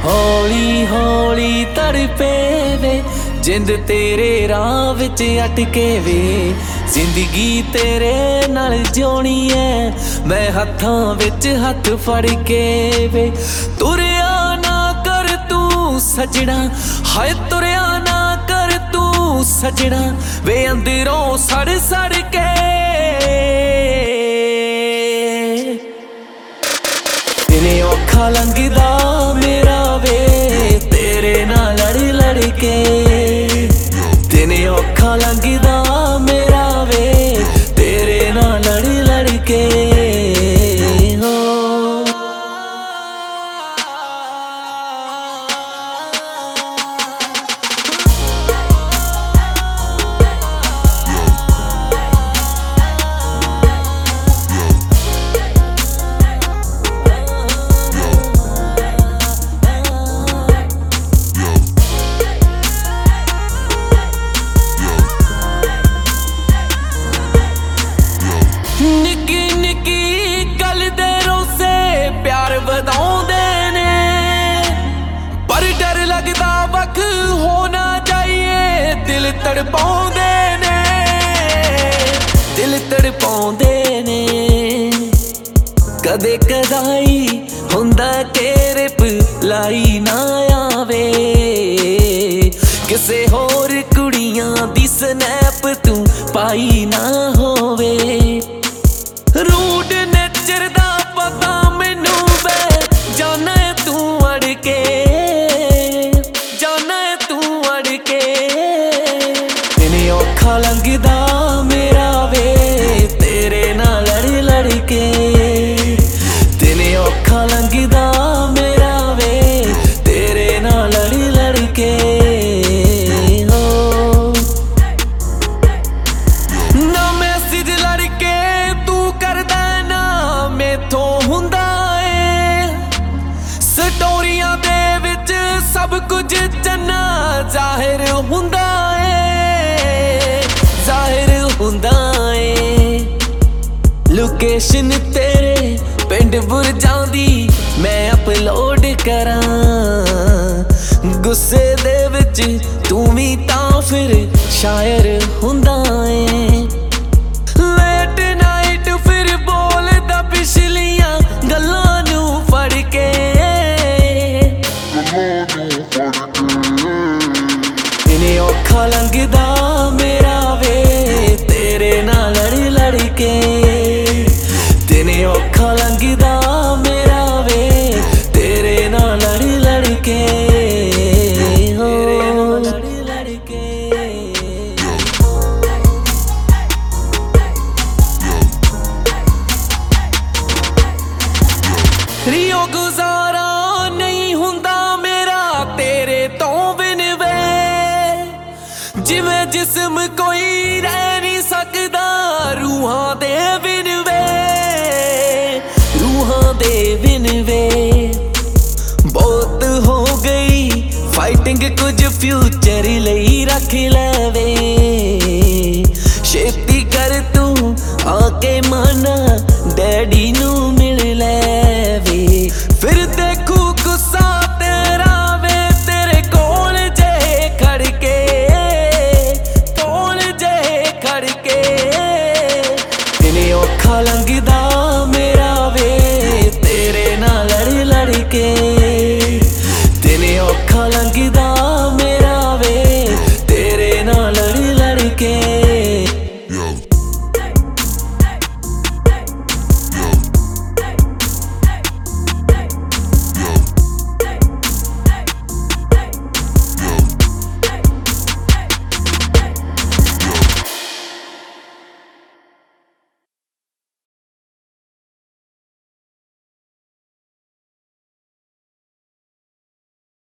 हौली हौली तड़पे वे जिंद तेरे राह विच अटके वे। जिंदगी तेरे नाल जिउणी है मैं हत्थां विच हत्थ फड़ के वे। तुरिया ना कर तू सजना हाय तुरिया ना कर तू सजना वे अंदरों सड़ सड़ के। दिने औखा लंघदा मेरा वे तेरे नाल लड़ लड़ के। दिने औखा लंघदा मेरा वे तेरे नाल लड़ लड़ के। निकी निकी गल दे रोसे प्यार वधाउंदे ने पर डर लगदा वख होना चाहिए। दिल तड़पाउंदे ने दिल तड़पाउंदे ने। कदे कदाई हुंदा के रिप्लाई ना आवे किसे होर कुड़ियां दी स्नैप तू पाई ना होवे। रूड नेचर दा पता मैनू वे जाना तू अड़ के जाना तू अड़ के। दिने औखा लंघदा मेरा वे तेरे नाल लड़ लड़ के। दिने औखा लंघदा मेरा वे तेरे नाल लड़ लड़ के। ना मैसेज लड़के तू करदा ना मेथों हुंदा ए। स्टोरियां दे विच सब कुछ चन्ना जाहिर हुंदा ए जाहिर हुंदा ए। लोकेशन तेरे पिंड बुरजां दी मैं अपलोड करां। गुस्से दे विच तू भी तां फिर शायर हुंदा ए। लेट नाइट फिर बोलदा पिछलियां गल्लां नू फड़ के। दिने औखा लंघदा मेरा वे तेरे नाल लड़ लड़ के। दिने औखा लंघदा मेरा वे तेरे नाल लड़ लड़ के। रियो गुजारा नहीं हुंदा मेरा तेरे तो बिन वे। जिवें जिस्म कोई रह नहीं सकदा रूहां दे बिन वे रूहां दे बिन वे। बहुत हो गई फाइटिंग कुछ फ्यूचर लई रख ले वे। छेती कर तू आके माना डैडी नू मिल ले वे। फिर देखू गुस्सा तेरा वे तेरे कोल जे खड़ के कोल जे खड़ के। दिने औखा लंघदा